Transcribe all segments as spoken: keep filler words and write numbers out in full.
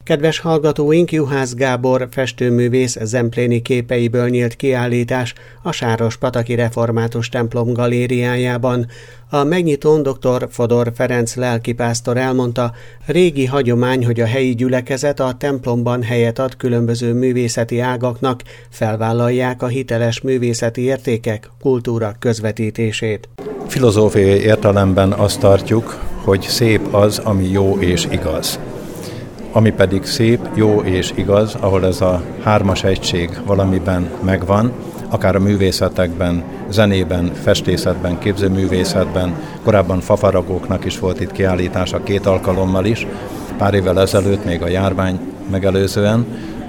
Kedves hallgatóink, Juhász Gábor festőművész zempléni képeiből nyílt kiállítás a Sárospataki Református templom galériájában. A megnyitón dr. Fodor Ferenc lelkipásztor elmondta, régi hagyomány, hogy a helyi gyülekezet a templomban helyet ad különböző művészeti ágaknak, felvállalják a hiteles művészeti értékek, kultúra közvetítését. Filozófiai értelemben azt tartjuk, hogy szép az, ami jó és igaz. Ami pedig szép, jó és igaz, ahol ez a hármas egység valamiben megvan, akár a művészetekben, zenében, festészetben, képzőművészetben, korábban fafaragóknak is volt itt kiállítása két alkalommal is, pár évvel ezelőtt, még a járvány megelőzően.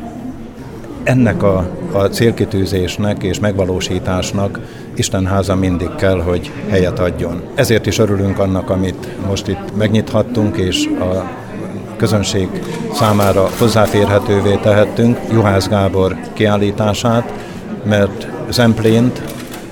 Ennek a, a célkitűzésnek és megvalósításnak Istenháza mindig kell, hogy helyet adjon. Ezért is örülünk annak, amit most itt megnyithattunk, és a közönség számára hozzáférhetővé tehettünk Juhász Gábor kiállítását, mert Zemplént,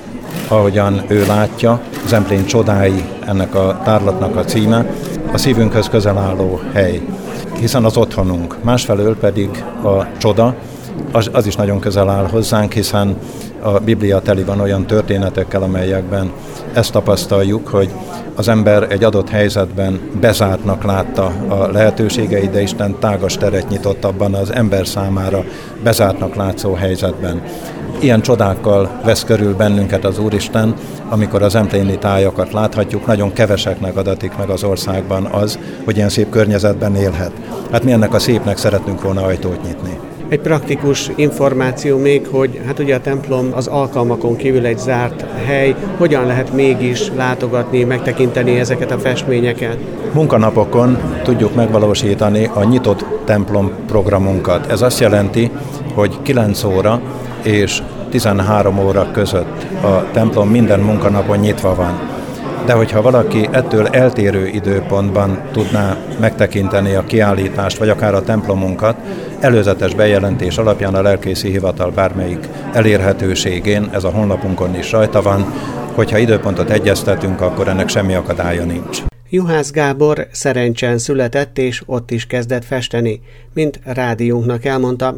ahogyan ő látja, Zemplén csodái ennek a tárlatnak a címe, a szívünkhöz közel álló hely, hiszen az otthonunk. Másfelől pedig a csoda, az, az is nagyon közel áll hozzánk, hiszen a Biblia teli van olyan történetekkel, amelyekben ezt tapasztaljuk, hogy az ember egy adott helyzetben bezártnak látta a lehetőségeit, de Isten tágas teret nyitott abban az ember számára bezártnak látszó helyzetben. Ilyen csodákkal vesz körül bennünket az Úristen, amikor az zempléni tájakat láthatjuk, nagyon keveseknek adatik meg az országban az, hogy ilyen szép környezetben élhet. Hát mi ennek a szépnek szeretnünk volna ajtót nyitni. Egy praktikus információ még, hogy hát ugye a templom az alkalmakon kívül egy zárt hely, hogyan lehet mégis látogatni, megtekinteni ezeket a festményeket? Munkanapokon tudjuk megvalósítani a nyitott templom programunkat. Ez azt jelenti, hogy kilenc óra és tizenhárom óra között a templom minden munkanapon nyitva van. De hogyha valaki ettől eltérő időpontban tudná megtekinteni a kiállítást, vagy akár a templomunkat, előzetes bejelentés alapján a lelkészi hivatal bármelyik elérhetőségén, ez a honlapunkon is rajta van, hogyha időpontot egyeztetünk, akkor ennek semmi akadálya nincs. Juhász Gábor Szerencsen született, és ott is kezdett festeni. Mint rádiónknak elmondta,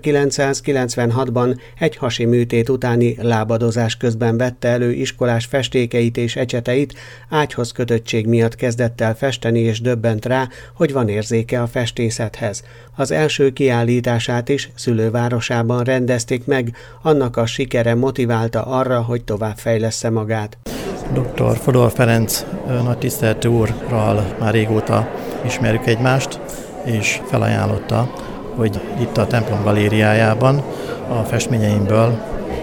ezerkilencszázkilencvenhatban egy hasi műtét utáni lábadozás közben vette elő iskolás festékeit és ecseteit, ágyhoz kötöttség miatt kezdett el festeni, és döbbent rá, hogy van érzéke a festészethez. Az első kiállítását is szülővárosában rendezték meg, annak a sikere motiválta arra, hogy továbbfejlessze magát. doktor Fodor Ferenc nagy tiszteletű úrral már régóta ismerjük egymást, és felajánlotta, hogy itt a templom galériájában a festményeimből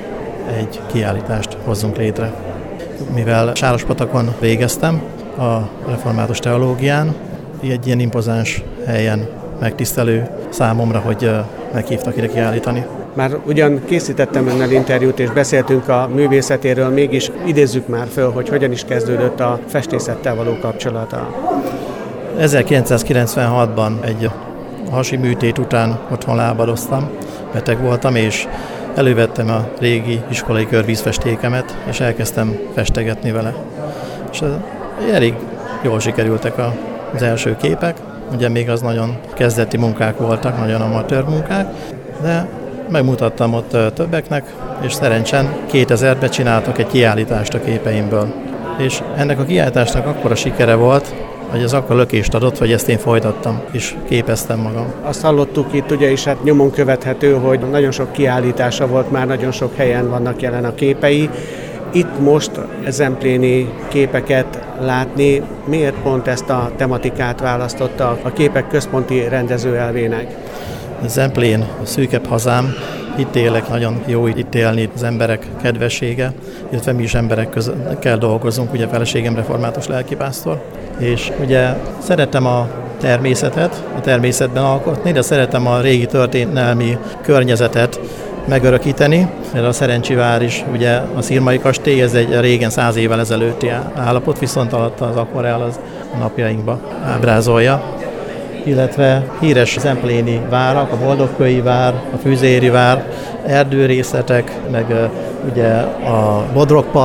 egy kiállítást hozzunk létre. Mivel Sárospatakon végeztem a református teológián, egy ilyen impozáns helyen megtisztelő számomra, hogy meghívtak ide kiállítani. Már ugyan készítettem önnel interjút, és beszéltünk a művészetéről, mégis idézzük már föl, hogy hogyan is kezdődött a festészettel való kapcsolata. ezerkilencszázkilencvenhatban egy hasi műtét után otthon lábadoztam, beteg voltam, és elővettem a régi iskolai körvízfestékemet, és elkezdtem festegetni vele. És elég jól sikerültek az első képek, ugye még az nagyon kezdeti munkák voltak, nagyon amatőr munkák, de megmutattam ott többeknek, és szerencsen kétezerben csináltak egy kiállítást a képeimből. És ennek a kiállításnak akkora sikere volt, hogy ez akkor lökést adott, hogy ezt én folytattam, és képeztem magam. Azt hallottuk itt, ugye is hát nyomon követhető, hogy nagyon sok kiállítása volt, már nagyon sok helyen vannak jelen a képei. Itt most zempléni képeket látni, miért pont ezt a tematikát választotta a képek központi rendezőelvének? Zemplén, a szűkebb hazám, itt élek, nagyon jó itt élni, az emberek kedvessége, illetve mi is emberek közökkel dolgozunk, ugye feleségem református lelkipásztor, és ugye szeretem a természetet, a természetben alkotni, de szeretem a régi történelmi környezetet megörökíteni, mert a Szerencsivár is, ugye a szirmai kastély, ez egy régen száz évvel ezelőtti állapot, viszont alatt az akvarell az a napjainkba ábrázolja, illetve híres zempléni várak, a Boldogkői vár, a Füzéri vár, erdőrészetek, meg ugye a Bodrogpart,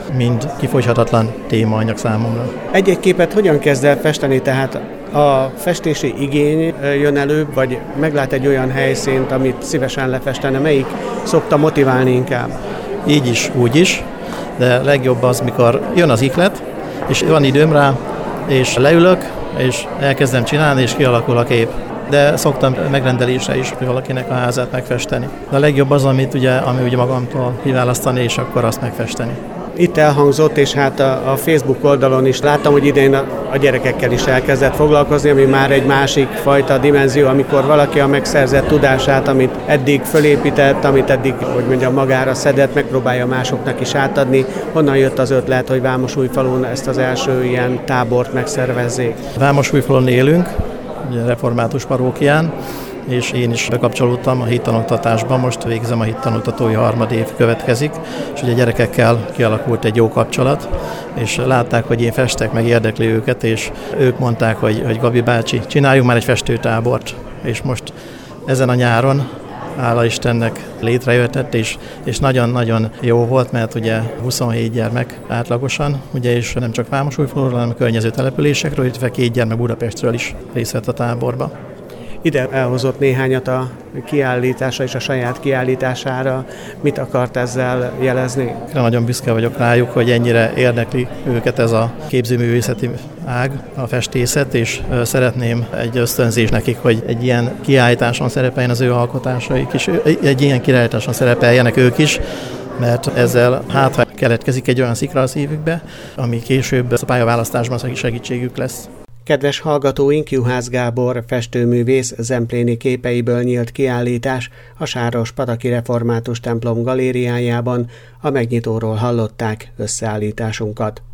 mind kifogyhatatlan témaanyag számomra. Egy-egy képet hogyan kezd el festeni, tehát a festési igény jön elő, vagy meglát egy olyan helyszínt, amit szívesen lefestene, melyik szokta motiválni inkább? Így is, úgy is, de legjobb az, mikor jön az ihlet, és van időm rá, és leülök, és elkezdem csinálni, és kialakul a kép. De szoktam megrendelésre is valakinek a házát megfesteni. De a legjobb az, amit ugye, ami ugye magamtól kiválasztani, és akkor azt megfesteni. Itt elhangzott, és hát a, a Facebook oldalon is láttam, hogy idén a, a gyerekekkel is elkezdett foglalkozni, ami már egy másik fajta dimenzió, amikor valaki a megszerzett tudását, amit eddig fölépített, amit eddig, hogy mondjam, magára szedett, megpróbálja másoknak is átadni. Honnan jött az ötlet, hogy Vámosújfalun ezt az első ilyen tábort megszervezzék? Vámosújfalun élünk, ugye református parókián, és én is bekapcsolódtam a hittanoktatásba, most végzem a hittanoktatói harmadév következik, és ugye a gyerekekkel kialakult egy jó kapcsolat, és látták, hogy én festek, meg érdekli őket, és ők mondták, hogy, hogy Gabi bácsi, csináljunk már egy festőtábort, és most ezen a nyáron, hála Istennek létrejöhetett, és, és nagyon-nagyon jó volt, mert ugye huszonhét gyermek átlagosan, ugye, és nem csak Vámosújfalunról, hanem a környező településekről, illetve két gyermek Budapestről is részt vett a táborba. Ide elhozott néhányat a kiállításra és a saját kiállítására. Mit akart ezzel jelezni? Nagyon büszke vagyok rájuk, hogy ennyire érdekli őket ez a képzőművészeti ág, a festészet, és szeretném egy ösztönzés nekik, hogy egy ilyen kiállításon szerepeljen az ő alkotásaik is, egy ilyen kiállításon szerepeljenek ők is, mert ezzel hát keletkezik egy olyan szikra a szívükbe, ami később a pályaválasztásban segítségük lesz. Kedves hallgatóink, Juhász Gábor festőművész zempléni képeiből nyílt kiállítás a Sárospataki Református templom galériájában. A megnyitóról hallották összeállításunkat.